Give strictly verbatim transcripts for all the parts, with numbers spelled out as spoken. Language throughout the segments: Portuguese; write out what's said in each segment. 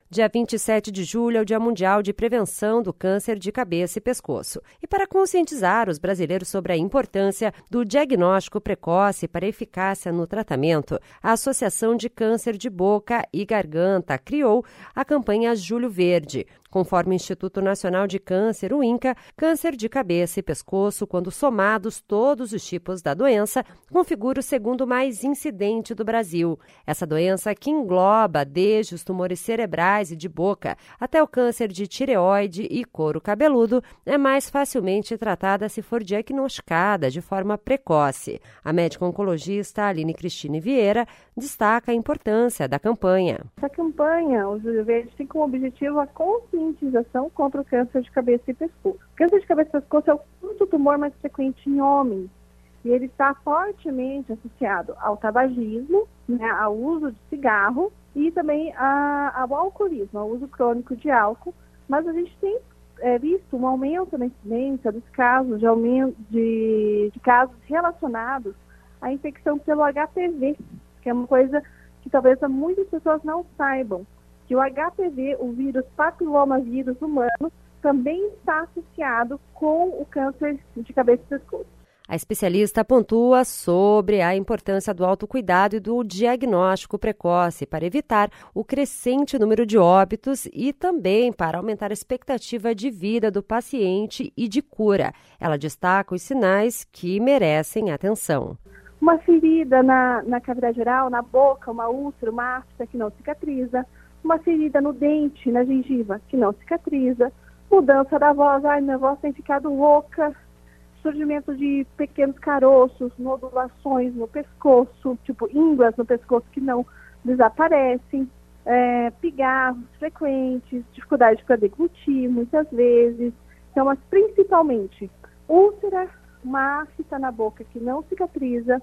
Dia vinte e sete de julho é o Dia Mundial de Prevenção do Câncer de Cabeça e Pescoço. E para conscientizar os brasileiros sobre a importância do diagnóstico precoce para eficácia no tratamento, a Associação de Câncer de Boca e Garganta criou a campanha Julho Verde. Conforme o Instituto Nacional de Câncer, o INCA, câncer de cabeça e pescoço, quando somados todos os tipos da doença, configura o segundo mais incidente do Brasil. Essa doença, que engloba desde os tumores cerebrais e de boca até o câncer de tireoide e couro cabeludo, é mais facilmente tratada se for diagnosticada de forma precoce. A médica oncologista Aline Cristine Vieira destaca a importância da campanha. Essa campanha, o Julho Verde, tem como objetivo a conscientização contra o câncer de cabeça e pescoço. O câncer de cabeça e pescoço é o quinto tumor mais frequente em homens e ele está fortemente associado ao tabagismo, né, ao uso de cigarro e também a, ao alcoolismo, ao uso crônico de álcool. Mas a gente tem é, visto um aumento na incidência dos casos de, aumento de, de casos relacionados à infecção pelo H P V, que é uma coisa que talvez muitas pessoas não saibam, que o H P V, o vírus papilomavírus humano, também está associado com o câncer de cabeça e pescoço. A especialista pontua sobre a importância do autocuidado e do diagnóstico precoce para evitar o crescente número de óbitos e também para aumentar a expectativa de vida do paciente e de cura. Ela destaca os sinais que merecem atenção. Uma ferida na, na cavidade oral, na boca, uma úlcera, uma afta que não cicatriza, uma ferida no dente, na gengiva, que não cicatriza, mudança da voz, ai, minha voz tem ficado rouca, surgimento de pequenos caroços, nodulações no pescoço, tipo ínguas no pescoço que não desaparecem, é, pigarros frequentes, dificuldade para deglutir muitas vezes, então, mas principalmente úlcera, uma afta na boca que não cicatriza,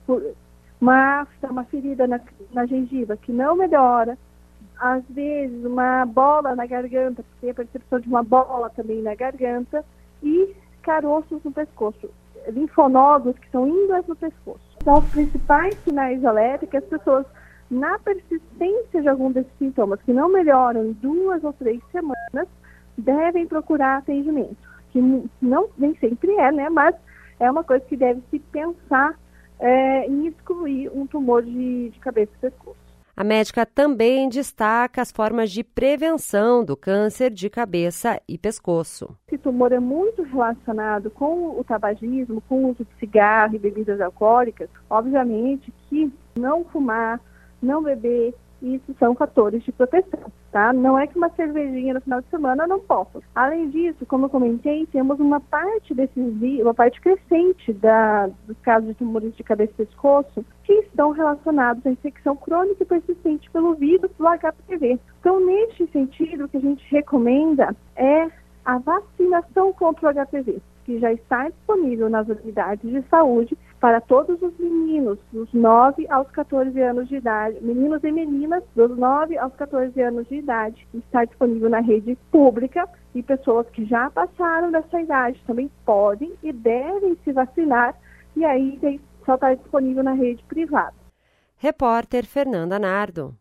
uma afta, uma ferida na, na gengiva que não melhora, às vezes uma bola na garganta, porque tem a percepção de uma bola também na garganta, e caroços no pescoço, linfonodos que são ínguas no pescoço. São os principais sinais de alerta que as pessoas, na persistência de algum desses sintomas que não melhoram em duas ou três semanas, devem procurar atendimento, que não, nem sempre é, né, mas é uma coisa que deve se pensar é, em excluir um tumor de, de cabeça e pescoço. A médica também destaca as formas de prevenção do câncer de cabeça e pescoço. Esse tumor é muito relacionado com o tabagismo, com o uso de cigarro e bebidas alcoólicas. Obviamente que não fumar, não beber, isso são fatores de proteção, tá? Não é que uma cervejinha no final de semana não possa. Além disso, como eu comentei, temos uma parte desses, uma parte crescente da, dos casos de tumores de cabeça e pescoço que estão relacionados à infecção crônica e persistente pelo vírus do H P V. Então, neste sentido, o que a gente recomenda é a vacinação contra o H P V, que já está disponível nas unidades de saúde para todos os meninos dos nove aos catorze anos de idade, meninos e meninas dos nove aos catorze anos de idade. Está disponível na rede pública e pessoas que já passaram dessa idade também podem e devem se vacinar, e aí só está disponível na rede privada. Repórter Fernanda Nardo.